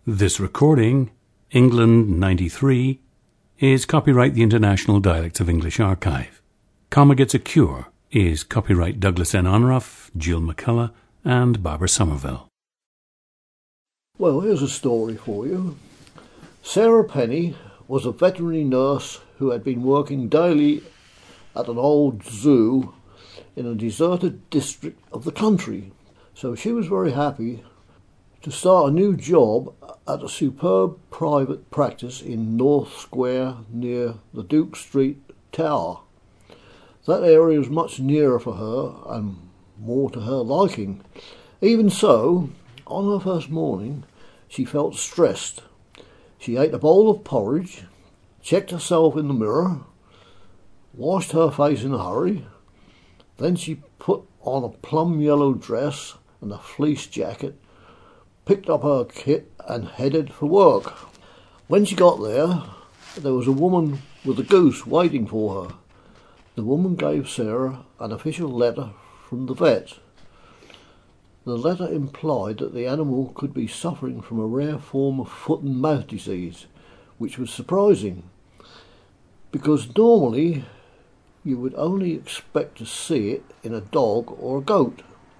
This recording, England 93, is copyright the International Dialects of English Archive. Comma Gets a Cure is copyright Douglas N. Onruff, Jill McCullough, and Barbara Somerville. Well, here's a story for you. Sarah Penny was a veterinary nurse who had been working daily at an old zoo in a deserted district of the country. So she was very happy to start a new job at a superb private practice in North Square near the Duke Street Tower. That area was much nearer for her and more to her liking. Even so, on her first morning, she felt stressed. She ate a bowl of porridge, checked herself in the mirror, washed her face in a hurry. Then she put on a plum yellow dress and a fleece jacket, picked up her kit and headed for work. When she got there was a woman with a goose waiting for her. The woman gave Sarah an official letter from the vet. The letter implied that the animal could be suffering from a rare form of foot and mouth disease, which was surprising, because normally you would only expect to see it in a dog or a goat.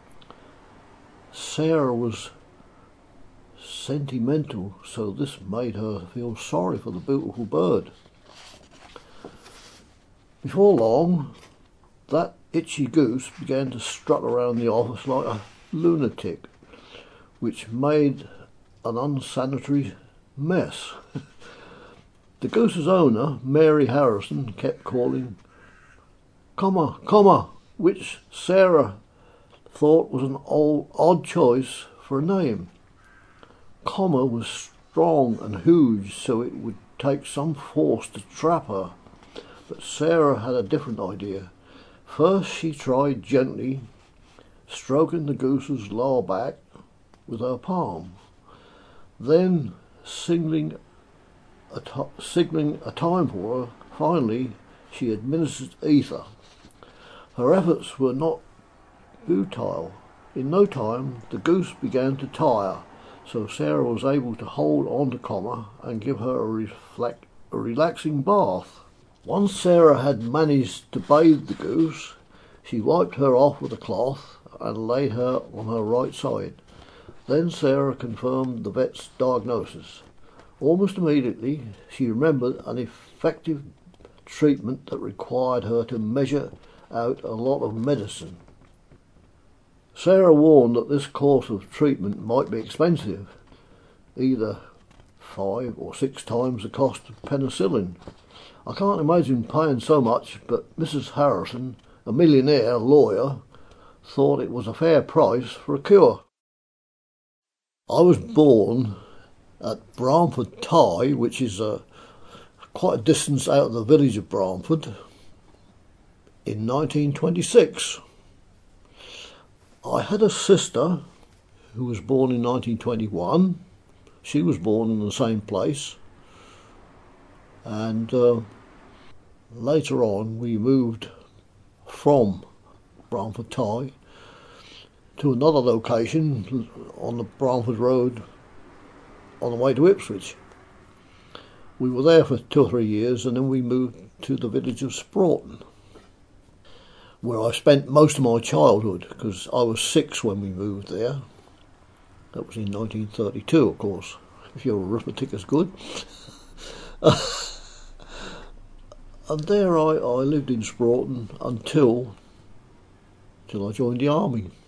Sarah was sentimental, so this made her feel sorry for the beautiful bird. Before long, that itchy goose began to strut around the office like a lunatic, which made an unsanitary mess. The goose's owner, Mary Harrison, kept calling comma, which Sarah thought was an odd choice for a name. Comma was strong and huge, so it would take some force to trap her. But Sarah had a different idea. First she tried gently stroking the goose's lower back with her palm. Then, signaling a time for her, finally she administered ether. Her efforts were not futile. In no time the goose began to tire, so Sarah was able to hold on to Comma and give her a relaxing bath. Once Sarah had managed to bathe the goose, she wiped her off with a cloth and laid her on her right side. Then Sarah confirmed the vet's diagnosis. Almost immediately, she remembered an effective treatment that required her to measure out a lot of medicine. Sarah warned that this course of treatment might be expensive, either 5 or 6 times the cost of penicillin. I can't imagine paying so much, but Mrs. Harrison, a millionaire lawyer, thought it was a fair price for a cure. I was born at Bramford Tye, which is quite a distance out of the village of Bramford, in 1926. I had a sister who was born in 1921. She was born in the same place, and later on we moved from Bramford Tye to another location on the Bramford Road on the way to Ipswich. We were there for 2 or 3 years, and then we moved to the village of Sproughton, where I spent most of my childhood, because I was 6 when we moved there. That was in 1932, of course, if your arithmetic is good. And there I lived in Sproughton until I joined the army.